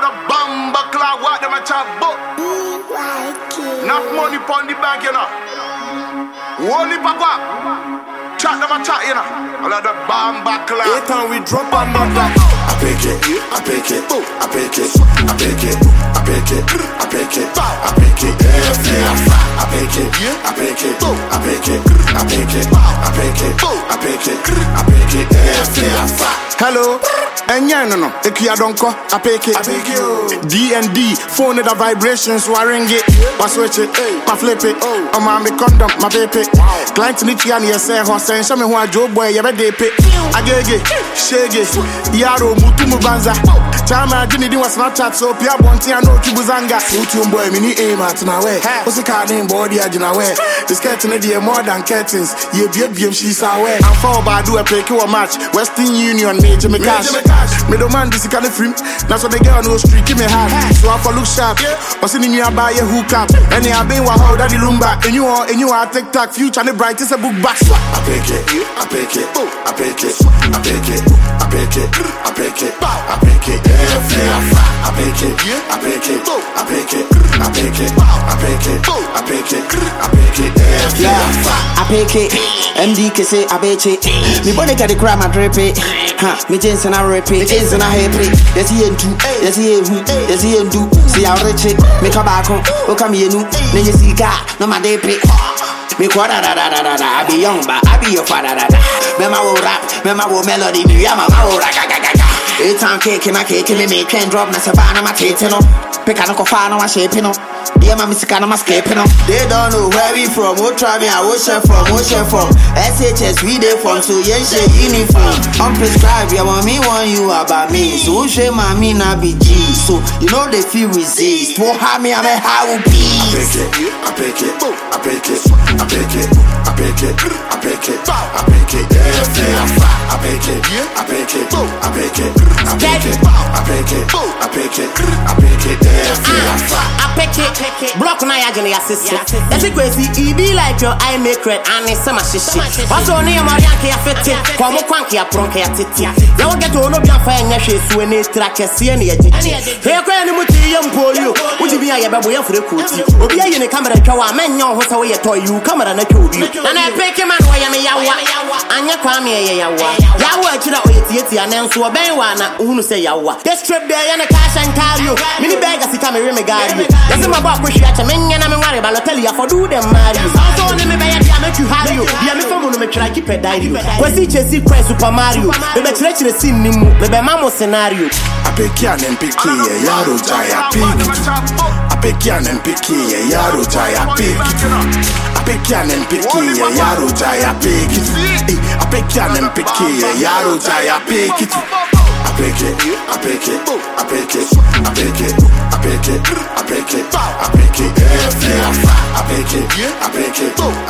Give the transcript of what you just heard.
Another bomb clock, what them a chop book. Enough money pon the bank, you know. Holy papa. Chat them a chat, you know. Another bomb clock. Every time we drop another. I pick it, I pick it, I pick it, I pick it, I pick it, I pick it, I pick it, I pick it, I pick it, I pick it, I pick it, I pick it, I pick it, I pick it, hello, no, Ekia don't call, I pick it, D&D, phone the vibrations, so I ring it, I switch it, I flip it, I'm on my condom, my baby, client to meet you and you say, Hossein, show me who I Joe boy, you better dip it, I get it, shake it, Yaro, Mutumu Banza, Chama, Jimmy, was not chat, so Pia Bonti, I know Kibuzanga, Mutum boy, mini aim at my way, what's the card name, body, I didn't wear, this curtain, more than curtains, you be she's away, I'm for by do a pick you a match, Western Union, Major Cash. Middle man, this is kind of free. That's what they get on those street, give me hard. So I for look sharp. What's in you, I buy a hook up. And I been what how daddy lumba. And you are TikTok, future and the brightest a book back. I pick it, I pick it, I pick it, I pick it, I pick it, I pick it, I pick it, I pick it, I pick it, I pick it, I pick it, I pick it, I pick it, I pick it, I pick it, MD say I bet it. Me body got the crap, I drip it. Me jeans and I rip it, jeans and I happy. Yes, he ain't do, yes, he ain't who, yes, he ain't do. See how rich it, make a back home, oh, come here, no, then you see car, no, my day pick. Me quada da da da da da, I be young, but I be your father da da. Me ma wo rap, me ma wo melody, me ya ma wo rap ga ga ga ga. Every time cake, me make can drop, na sabana ma tete no. Pick a no cofa no ma shape no. Yeah, my music and I'm escaping no. They don't know where we from, what try me, I will share from, SHS we dey from, so yeah, she uniform. I'm prescribed, yeah, want me, want you about me. So share my me na be G, so you know they feel resist. Won't have me, I'm a how be. I pick it, I pick it, I pick it, I pick it, I pick it, I pick it, I pick it, I pick it, I pick it, I pick it, I pick it, I pick it, I pick it, I pick it, block na ya gene assistant. That's it crazy, it be like your eye make red and it's some shishi. What's on your marianke ya fete, kwa mo kwanke ya pronke ya titi. Ya wo get ono bia fa enya hwesu ene trakese ene ya jiji. He kwa ni muti ye mpolio, uji bia ye bebo ye fure kuti. Obi ye ne camera twa wa menya ho sa wo ye toy you camera na twa obi. Na na pick man wo ye me yawa. Anya kwa me ye yawa. Yawa akira oyetieti anenso oben wa na uhunu se yawa. This trip there ye na cash and carry you. Mini bag asika me re gari. That's my boy push ya menya na me ware balotelli ya for do them marry. Also ne me be ya make you harry you. Dia me famu no me try keep a diary. Kwesi chesi kwa Super Mario. Me be chire scene ni mu. Me be mamo scenario. I pick ya and pick ya yaro jaya pick it. I pick ya and pick ya yaro jaya pick it. I pick ya and pick ya yaro jaya pick it. I pick ya and pick ya yaro jaya pick it. I pick it, I pick it, I pick it, I pick it, I pick it, I pick it, I pick it, I pick it, I pick it, I pick it,